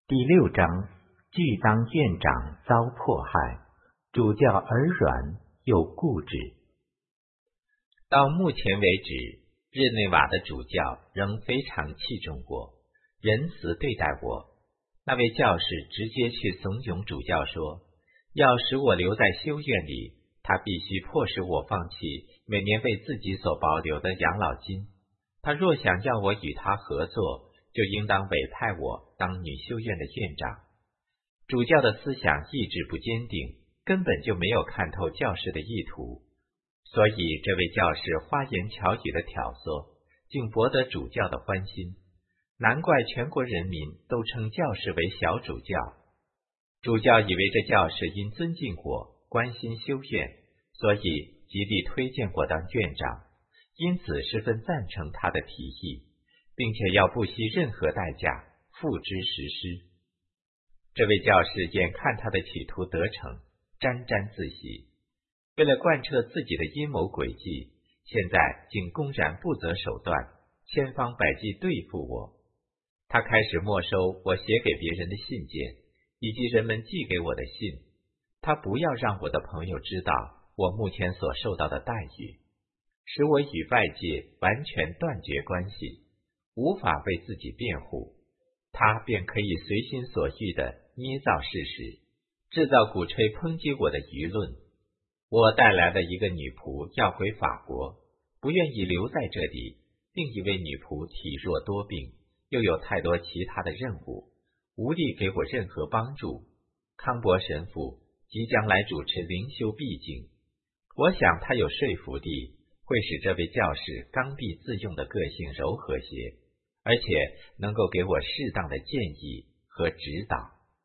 第6章，俱当院长遭迫害，主教耳软又固执。到目前为止，日内瓦的主教仍非常器重我，仁慈对待我。那位教士直接去怂恿主教说，要使我留在修院里，他必须迫使我放弃每年为自己所保留的养老金。他若想要我与他合作，就应当委派我当女修院的院长。主教的思想意志不坚定，根本就没有看透教士的意图，所以这位教士花言巧语的挑唆，竟博得主教的欢心。难怪全国人民都称教士为小主教。主教以为这教士因尊敬我，关心修院，所以极力推荐我当院长，因此十分赞成他的提议，并且要不惜任何代价付之实施。这位教士眼看他的企图得逞，沾沾自喜，为了贯彻自己的阴谋诡计，现在竟公然不择手段，千方百计对付我。他开始没收我写给别人的信件，以及人们寄给我的信。他不要让我的朋友知道我目前所受到的待遇，使我与外界完全断绝关系，无法为自己辩护。他便可以随心所欲地捏造事实，制造鼓吹抨击我的舆论。我带来了一个女仆要回法国，不愿意留在这里，另一位女仆体弱多病，又有太多其他的任务，无力给我任何帮助。康伯神父即将来主持灵修闭经，我想他有说服力，会使这位教士刚愎自用的个性柔和些，而且能够给我适当的建议和指导。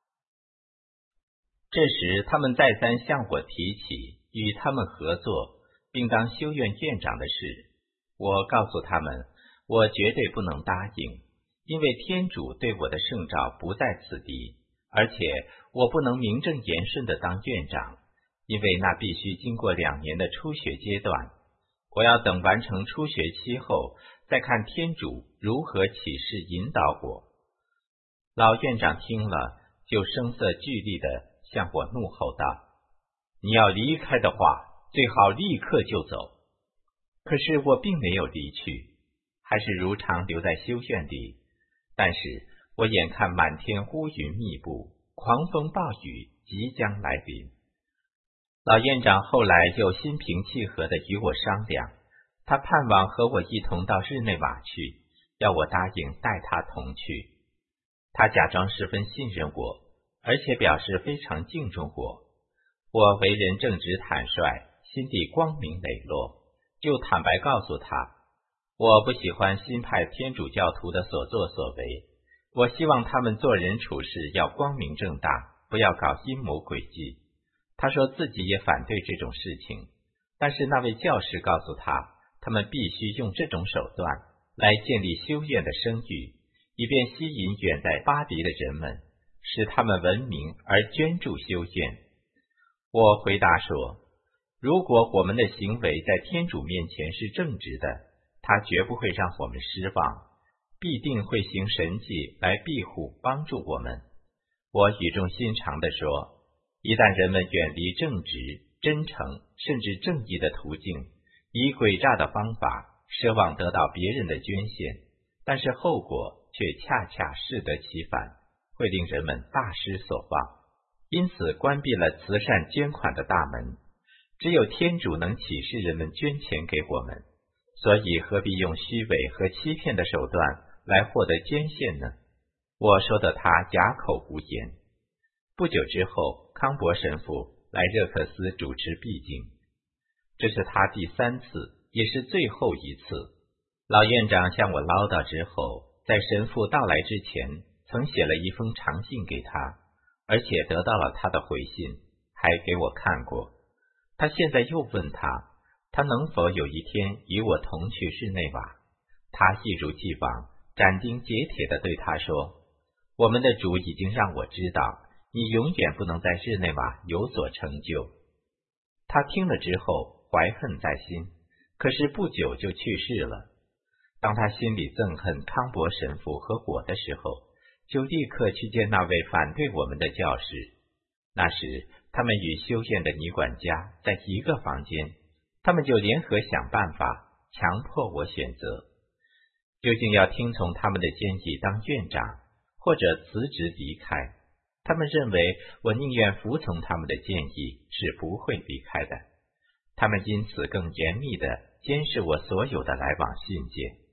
这时他们再三向我提起与他们合作并当修院院长的事。我告诉他们，我绝对不能答应，因为天主对我的圣召不在此地，而且我不能名正言顺地当院长，因为那必须经过2年的初学阶段。我要等完成初学期后，再看天主如何启示引导我。老院长听了，就声色俱厉地向我怒吼道，你要离开的话，最好立刻就走。可是我并没有离去，还是如常留在修院里。但是我眼看满天乌云密布，狂风暴雨即将来临。老院长后来又心平气和地与我商量，他盼望和我一同到日内瓦去，要我答应带他同去。他假装十分信任我，而且表示非常敬重我。我为人正直坦率，心地光明磊落，就坦白告诉他，我不喜欢新派天主教徒的所作所为，我希望他们做人处事要光明正大，不要搞阴谋诡计。他说自己也反对这种事情，但是那位教士告诉他，他们必须用这种手段来建立修院的声誉，以便吸引远在巴黎的人们，使他们闻名而捐助修院。我回答说，如果我们的行为在天主面前是正直的，他绝不会让我们失望，必定会行神迹来庇护帮助我们。我语重心长地说，一旦人们远离正直、真诚甚至正义的途径，以诡诈的方法奢望得到别人的捐献，但是后果却恰恰适得其反，会令人们大失所望。因此关闭了慈善捐款的大门，只有天主能启示人们捐钱给我们，所以何必用虚伪和欺骗的手段来获得捐献呢？我说的他哑口无言。不久之后，康伯神父来热克斯主持闭经，这是他第3次，也是最后一次。老院长向我唠叨之后，在神父到来之前，曾写了一封长信给他，而且得到了他的回信，还给我看过。他现在又问他能否有一天与我同去日内瓦。他一如既往，斩钉截铁地对他说，我们的主已经让我知道，你永远不能在日内瓦有所成就。他听了之后怀恨在心，可是不久就去世了。当他心里憎恨康伯神父和我的时候， 就立刻去见那位反对我们的教师。那时他们与修院的女管家在一个房间，他们就联合想办法强迫我选择，究竟要听从他们的建议当院长，或者辞职离开。他们认为我宁愿服从他们的建议，是不会离开的。他们因此更严密地监视我所有的来往信件。